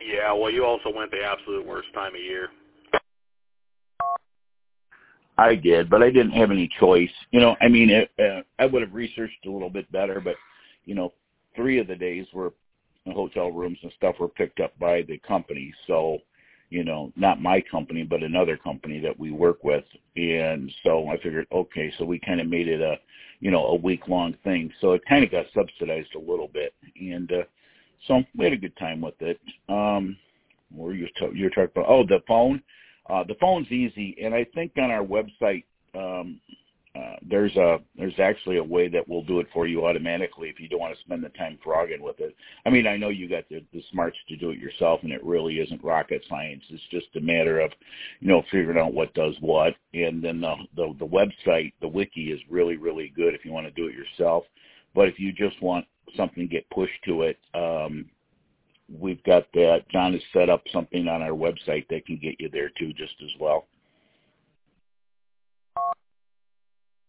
Yeah, well, you also went the absolute worst time of year. I did, but I didn't have any choice. I mean, I would have researched a little bit better, but, 3 of the days were hotel rooms and stuff were picked up by the company. So, not my company, but another company that we work with. And so I figured, okay, so we kind of made it a week-long thing. So it kind of got subsidized a little bit. And so we had a good time with it. What were you talking about? Oh, the phone. The phone's easy, and I think on our website there's actually a way that will do it for you automatically if you don't want to spend the time frogging with it. I mean, I know you got the smarts to do it yourself, and it really isn't rocket science. It's just a matter of figuring out what does what, and then the website, the wiki, is really, really good if you want to do it yourself. But if you just want something to get pushed to it, we've got that. John has set up something on our website that can get you there too, just as well.